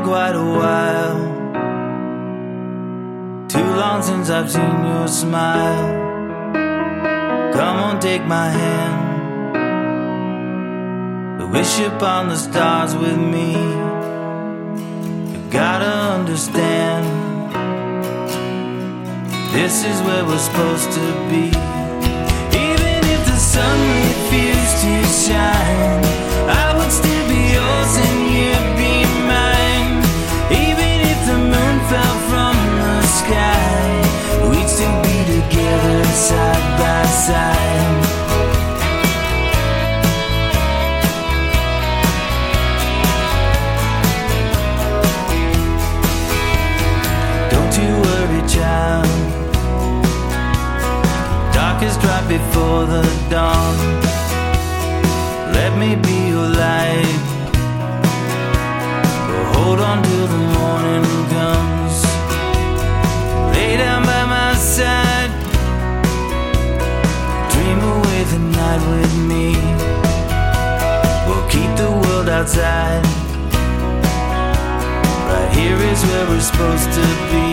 quite a while. Too long since I've seen your smile. Come on, take my hand. Wish upon the stars with me. You gotta understand, this is where we're supposed to be. Even if the sun refused to shine, I would still be yours and you'd be mine. Even if the moon fell from the sky, we'd still be together side by side. Child, dark is right before the dawn. Let me be your light. We'll hold on till the morning comes. Lay down by my side. Dream away the night with me. We'll keep the world outside. Right here is where we're supposed to be.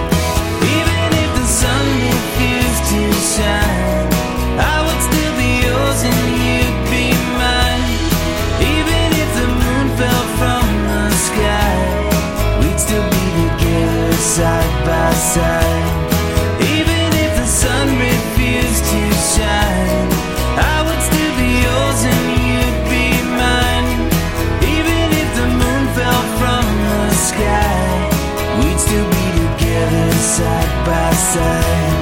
Sun refused to shine, I would still be yours and you'd be mine. Even if the moon fell from the sky, we'd still be together side by side. Even if the sun refused to shine, I would still be yours and you'd be mine. Even if the moon fell from the sky, we'd still be together side by side.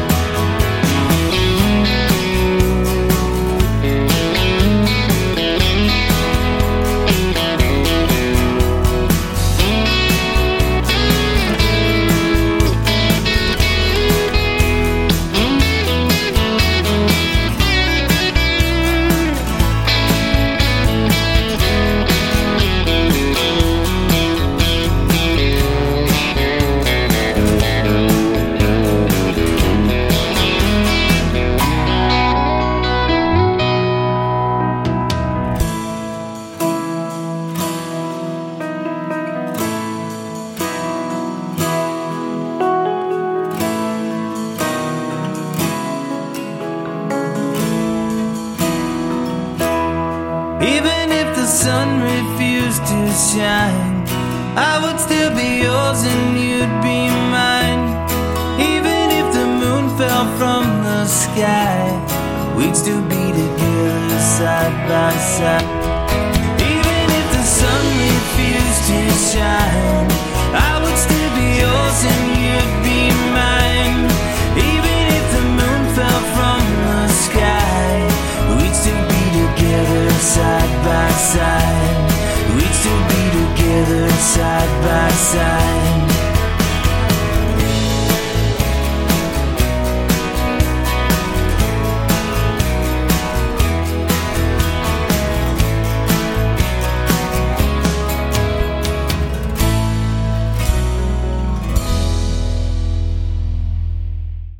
Even if the sun refused to shine, I would still be yours and you'd be mine. Even if the moon fell from the sky, we'd still be together side by side. Even if the sun refused to shine, I would still be yours and